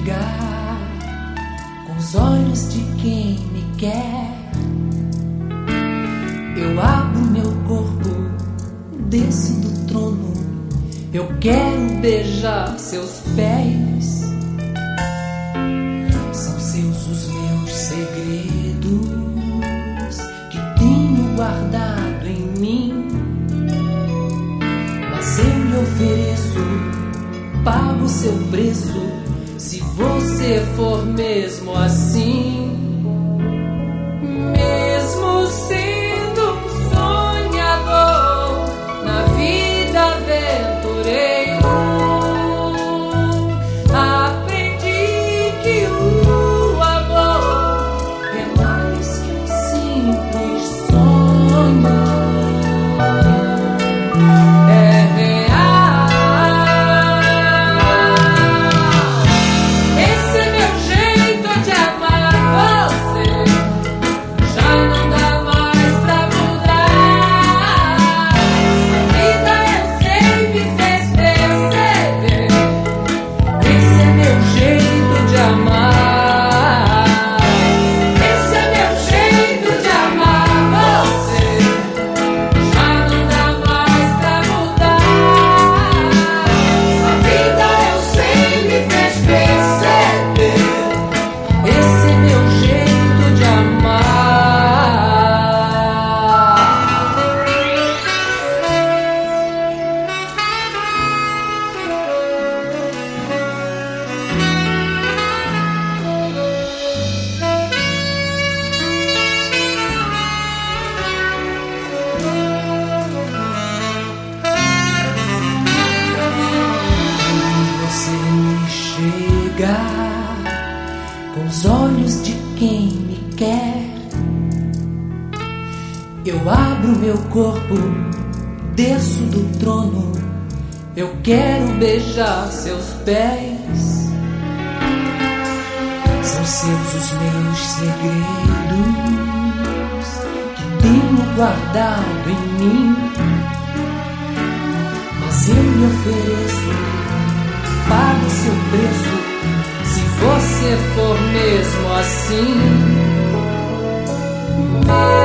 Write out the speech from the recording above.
chegar com os olhos de quem me quer. Eu abro meu corpo, desço do trono. Eu quero beijar seus pés. São seus os meus segredos que tenho guardado em mim. Mas eu lhe ofereço, pago seu preço, se você for mesmo assim. Mesmo sendo um sonhador, na vida aventureiro, aprendi que o amor é mais que um simples sonho. Com os olhos de quem me quer, eu abro meu corpo, desço do trono. Eu quero beijar seus pés. São seus os meus segredos que tenho guardado em mim. Mas eu lhe ofereço, pago seu preço, se você for mesmo assim.